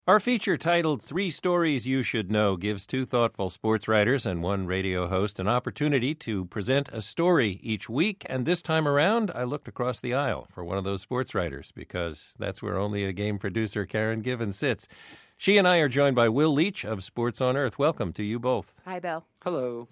Our feature titled 3 Stories You Should Know gives 2 thoughtful sports writers and 1 radio host an opportunity to present a story each week. And this time around, I looked across the aisle for one of those sports writers because that's where only a game producer, Karen Given, sits. She and I are joined by Will Leach of Sports on Earth. Welcome to you both. Hi, Bill. Hello.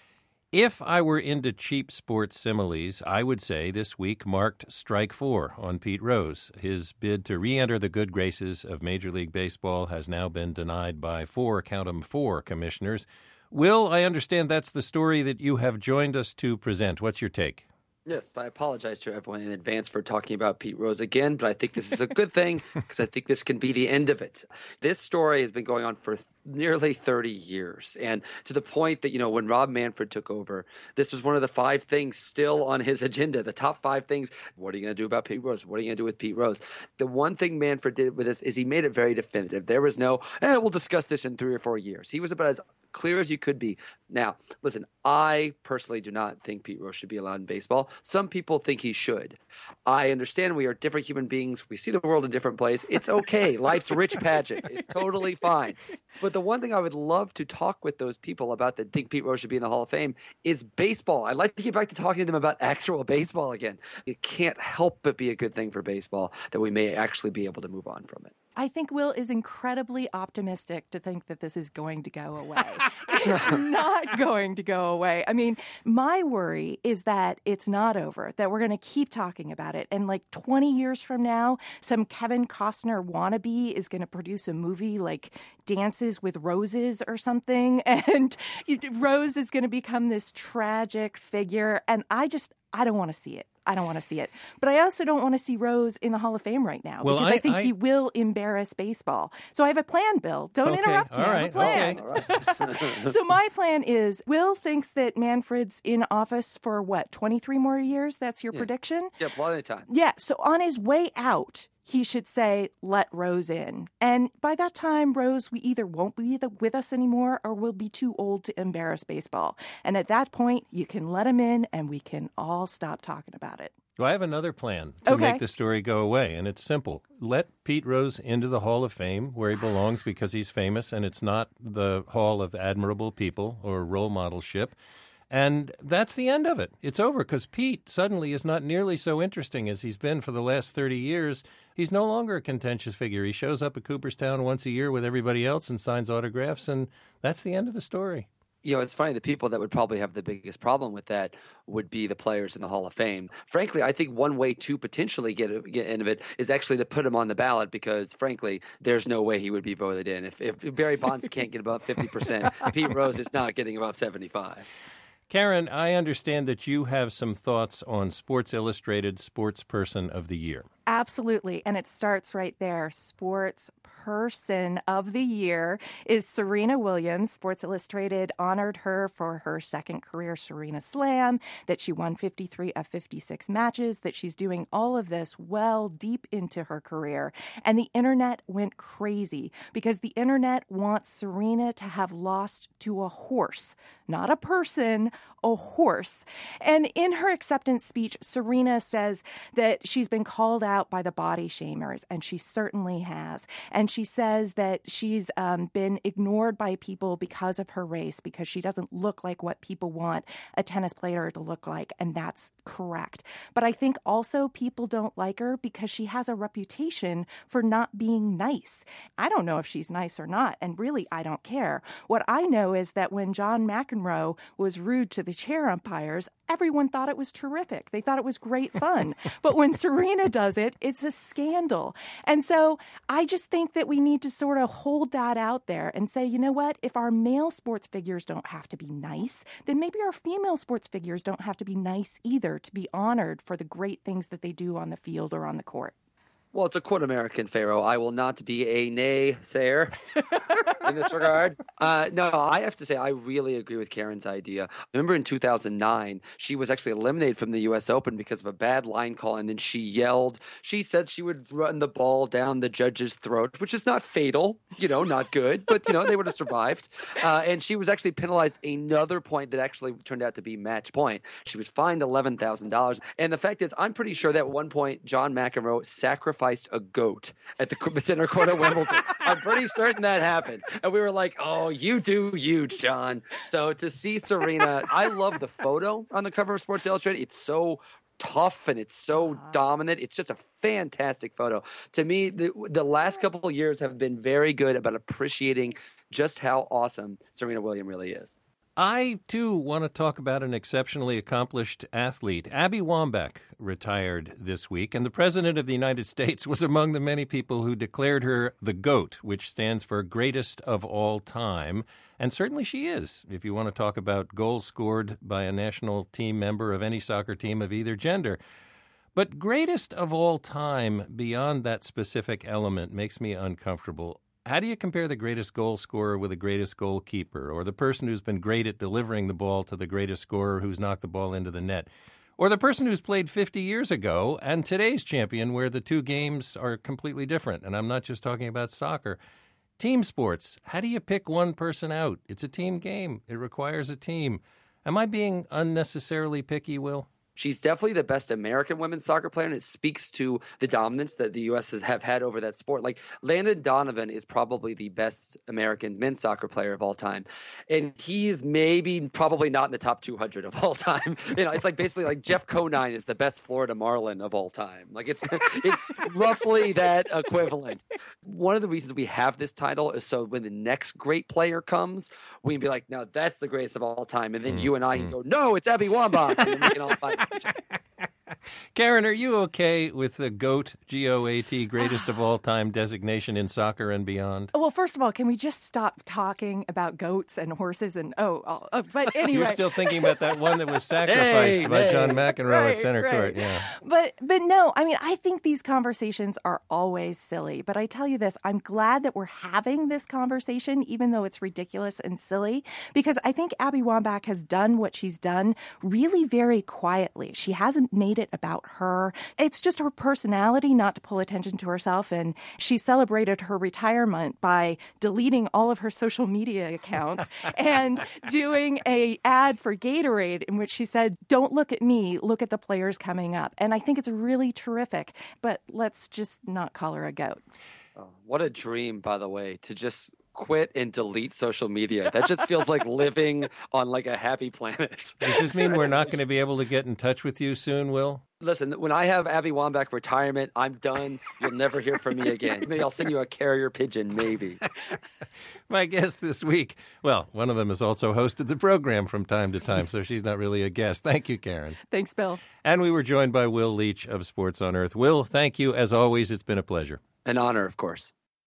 If I were into cheap sports similes, I would say this week marked strike 4 on Pete Rose. His bid to re-enter the good graces of Major League Baseball has now been denied by 4 commissioners. Will, I understand that's the story that you have joined us to present. What's your take? Yes, I apologize to everyone in advance for talking about Pete Rose again, but I think this is a good thing because I think this can be the end of it. This story has been going on for nearly 30 years, and to the point that, when Rob Manfred took over, this was one of the 5 things still on his agenda, the top 5 things. What are you going to do about Pete Rose? What are you going to do with Pete Rose? The one thing Manfred did with this is he made it very definitive. There was no, we'll discuss this in 3 or 4 years. He was about as clear as you could be. Now, listen, I personally do not think Pete Rose should be allowed in baseball. Some people think he should. I understand we are different human beings. We see the world in different places. It's okay. Life's a rich pageant. It's totally fine. But the one thing I would love to talk with those people about that think Pete Rose should be in the Hall of Fame is baseball. I'd like to get back to talking to them about actual baseball again. It can't help but be a good thing for baseball that we may actually be able to move on from it. I think Will is incredibly optimistic to think that this is going to go away. It's not going to go away. I mean, my worry is that it's not over, that we're going to keep talking about it. And 20 years from now, some Kevin Costner wannabe is going to produce a movie like Dances with Roses or something. And Rose is going to become this tragic figure. And I don't want to see it. I don't want to see it. But I also don't want to see Rose in the Hall of Fame right now because I think he will embarrass baseball. So I have a plan, Bill. Don't interrupt me. I have a plan. Okay. So my plan is Will thinks that Manfred's in office for 23 more years? That's your prediction? Yeah, plenty of time. Yeah. So on his way out, he should say, let Rose in. And by that time, Rose, we either won't be with us anymore or we'll be too old to embarrass baseball. And at that point, you can let him in and we can all stop talking about it. Well, I have another plan to make the story go away, and it's simple. Let Pete Rose into the Hall of Fame where he belongs because he's famous, and it's not the Hall of Admirable People or role modelship. And that's the end of it. It's over because Pete suddenly is not nearly so interesting as he's been for the last 30 years. He's no longer a contentious figure. He shows up at Cooperstown once a year with everybody else and signs autographs, and that's the end of the story. It's funny, the people that would probably have the biggest problem with that would be the players in the Hall of Fame. Frankly, I think one way to potentially get in of it is actually to put him on the ballot because, frankly, there's no way he would be voted in. If Barry Bonds can't get above 50%, Pete Rose is not getting above 75%. Karen, I understand that you have some thoughts on Sports Illustrated Sports Person of the Year. Absolutely. And it starts right there. Sports Person of the Year is Serena Williams. Sports Illustrated honored her for her second career Serena Slam, that she won 53 of 56 matches, that she's doing all of this well deep into her career. And the internet went crazy because the internet wants Serena to have lost to a horse, not a person, a horse. And in her acceptance speech, Serena says that she's been called out by the body shamers, and she certainly has. And she says that she's been ignored by people because of her race, because she doesn't look like what people want a tennis player to look like, and that's correct. But I think also people don't like her because she has a reputation for not being nice. I don't know if she's nice or not, and really I don't care. What I know is that when John McEnroe was rude to the chair umpires, everyone thought it was terrific. They thought it was great fun. But when Serena does it, it's a scandal. And so I just think that we need to sort of hold that out there and say, you know what? If our male sports figures don't have to be nice, then maybe our female sports figures don't have to be nice either to be honored for the great things that they do on the field or on the court. Well, to quote American Pharaoh, I will not be a naysayer in this regard. No, I have to say I really agree with Karen's idea. I remember in 2009, she was actually eliminated from the U.S. Open because of a bad line call, and then she yelled. She said she would run the ball down the judge's throat, which is not fatal, not good, but, they would have survived. And she was actually penalized another point that actually turned out to be match point. She was fined $11,000. And the fact is, I'm pretty sure that at one point, John McEnroe sacrificed sacrificed a goat at the center court of Wimbledon. I'm pretty certain that happened. And we were like, oh, you do you, John. So to see Serena, I love the photo on the cover of Sports Illustrated. It's so tough and it's so dominant. It's just a fantastic photo. To me, the last couple of years have been very good about appreciating just how awesome Serena Williams really is. I, too, want to talk about an exceptionally accomplished athlete. Abby Wambach retired this week, and the President of the United States was among the many people who declared her the GOAT, which stands for greatest of all time. And certainly she is, if you want to talk about goals scored by a national team member of any soccer team of either gender. But greatest of all time, beyond that specific element, makes me uncomfortable. How do you compare the greatest goal scorer with the greatest goalkeeper, or the person who's been great at delivering the ball to the greatest scorer who's knocked the ball into the net, or the person who's played 50 years ago and today's champion, where the two games are completely different? And I'm not just talking about soccer. Team sports, how do you pick one person out? It's a team game. It requires a team. Am I being unnecessarily picky, Will? She's definitely the best American women's soccer player, and it speaks to the dominance that the U.S. have had over that sport. Like, Landon Donovan is probably the best American men's soccer player of all time, and he is probably not in the top 200 of all time. It's like basically like Jeff Conine is the best Florida Marlin of all time. Like, it's roughly that equivalent. One of the reasons we have this title is so when the next great player comes, we can be like, no, that's the greatest of all time, and then you and I can go, no, it's Abby Wambach, and then we can all fight. Karen, are you okay with the GOAT, G-O-A-T, greatest of all time designation in soccer and beyond? Well, first of all, can we just stop talking about goats and horses and but anyway. You're still thinking about that one that was sacrificed by John McEnroe at center court. Yeah. But no, I mean, I think these conversations are always silly. But I tell you this, I'm glad that we're having this conversation, even though it's ridiculous and silly, because I think Abby Wambach has done what she's done really very quietly. She hasn't made it about her. It's just her personality not to pull attention to herself. And she celebrated her retirement by deleting all of her social media accounts and doing an ad for Gatorade in which she said, don't look at me, look at the players coming up. And I think it's really terrific. But let's just not call her a GOAT. Oh, what a dream, by the way, to just quit and delete social media. That just feels like living on like a happy planet. Does this mean we're not going to be able to get in touch with you soon, Will? Listen, when I have Abby Wambach retirement, I'm done. You'll never hear from me again. Maybe I'll send you a carrier pigeon, maybe. My guest this week, well, one of them has also hosted the program from time to time, so she's not really a guest. Thank you, Karen. Thanks, Bill. And we were joined by Will Leitch of Sports on Earth. Will, thank you. As always, it's been a pleasure. An honor, of course.